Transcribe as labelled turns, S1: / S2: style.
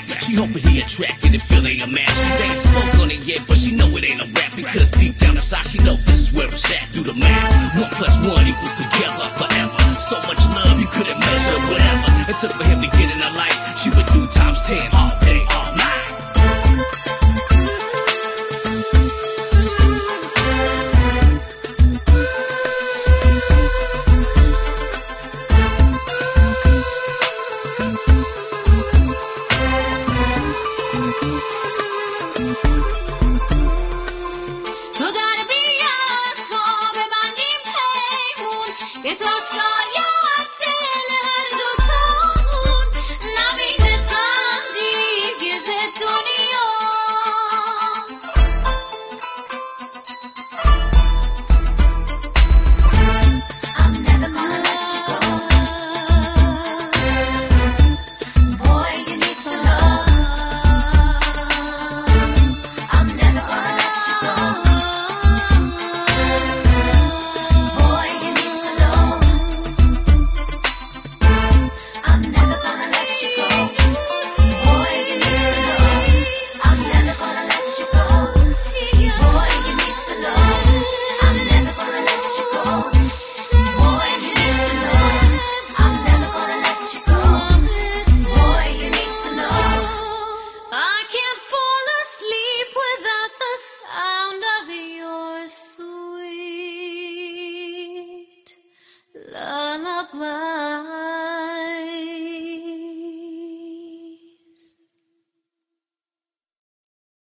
S1: She hoping he attracted and feel they a match. They ain't spoke on it yet, but she know it ain't a rap. Because deep down inside she know this is where it's at. Do the math, 1 + 1 equals together forever. So much love you couldn't measure, whatever it took for him to get in her life. She would do ×10 all day, all night.
S2: Lullaby.